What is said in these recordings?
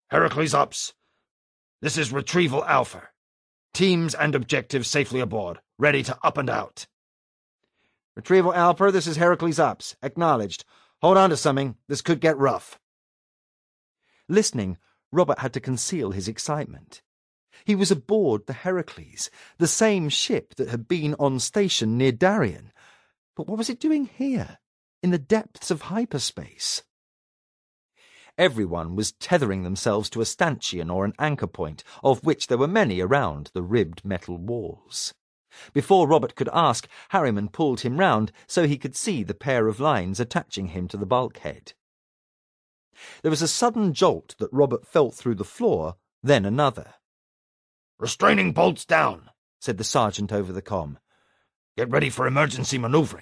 Heracles Ops. This is Retrieval Alpha. Teams and objectives safely aboard, ready to up and out. Retrieval Alpha, this is Heracles Ops. Acknowledged. Hold on to something. This could get rough. Listening, Robert had to conceal his excitement. He was aboard the Heracles, the same ship that had been on station near Darien. But what was it doing here, in the depths of hyperspace? Everyone was tethering themselves to a stanchion or an anchor point, of which there were many around the ribbed metal walls. Before Robert could ask, Harriman pulled him round so he could see the pair of lines attaching him to the bulkhead. There was a sudden jolt that Robert felt through the floor, then another. "Restraining bolts down," said the sergeant over the comm. "Get ready for emergency maneuvering."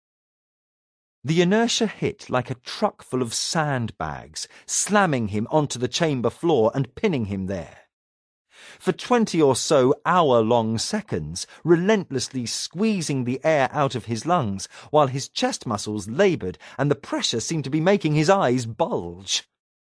The inertia hit like a truck full of sandbags, slamming him onto the chamber floor and pinning him there. For 20 or so hour-long seconds, relentlessly squeezing the air out of his lungs, while his chest muscles laboured and the pressure seemed to be making his eyes bulge.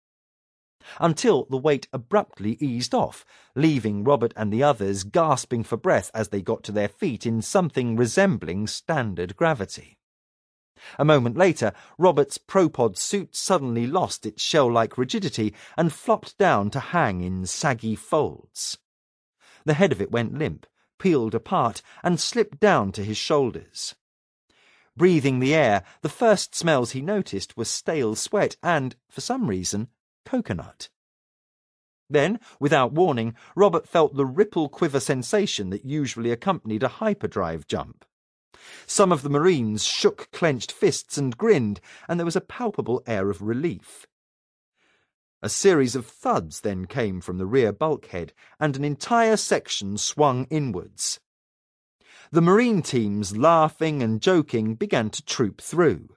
Until the weight abruptly eased off, leaving Robert and the others gasping for breath as they got to their feet in something resembling standard gravity. A moment later, Robert's propod suit suddenly lost its shell-like rigidity and flopped down to hang in saggy folds. The head of it went limp, peeled apart, and slipped down to his shoulders. Breathing the air, the first smells he noticed were stale sweat and, for some reason, coconut. Then, without warning, Robert felt the ripple-quiver sensation that usually accompanied a hyperdrive jump. Some of the Marines shook clenched fists and grinned, and there was a palpable air of relief. A series of thuds then came from the rear bulkhead, and an entire section swung inwards. The Marine teams, laughing and joking, began to troop through.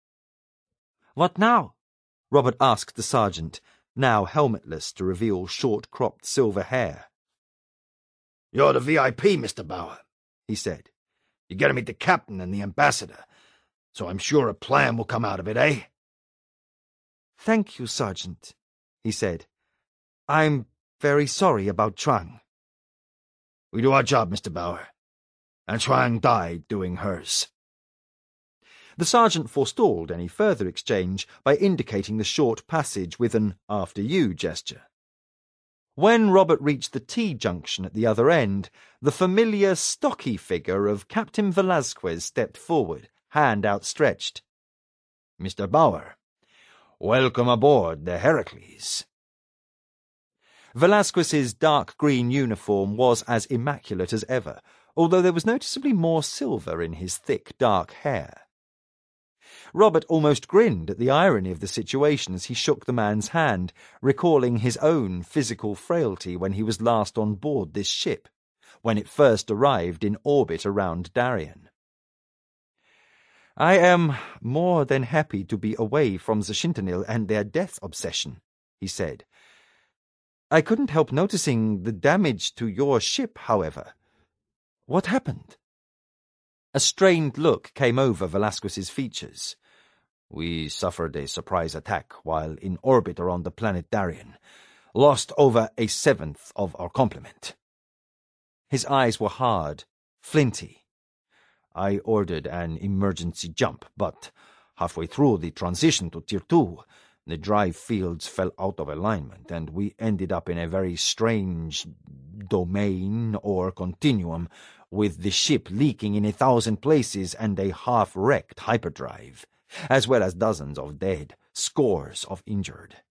"What now?" Robert asked the sergeant, now helmetless to reveal short-cropped silver hair. "You're the VIP, Mr. Bauer," he said. "You get to meet the captain and the ambassador, so I'm sure a plan will come out of it, eh?" "Thank you, Sergeant," he said. "I'm very sorry about Chuang." "We do our job, Mr. Bauer, and Chuang died doing hers." The sergeant forestalled any further exchange by indicating the short passage with an "after you" gesture. When Robert reached the T-junction at the other end, the familiar, stocky figure of Captain Velasquez stepped forward, hand outstretched. "Mr. Bauer, welcome aboard the Heracles." Velasquez's dark green uniform was as immaculate as ever, although there was noticeably more silver in his thick, dark hair. Robert almost grinned at the irony of the situation as he shook the man's hand, recalling his own physical frailty when he was last on board this ship, when it first arrived in orbit around Darien. "I am more than happy to be away from the Shintanil and their death obsession," he said. "I couldn't help noticing the damage to your ship, however. What happened?" A strained look came over Velasquez's features. "We suffered a surprise attack while in orbit around the planet Darien. Lost over 1/7 of our complement." His eyes were hard, flinty. "I ordered an emergency jump, but halfway through the transition to Tier 2, the drive fields fell out of alignment, and we ended up in a very strange domain or continuum, with the ship leaking in 1,000 places and a half-wrecked hyperdrive, as well as dozens of dead, scores of injured."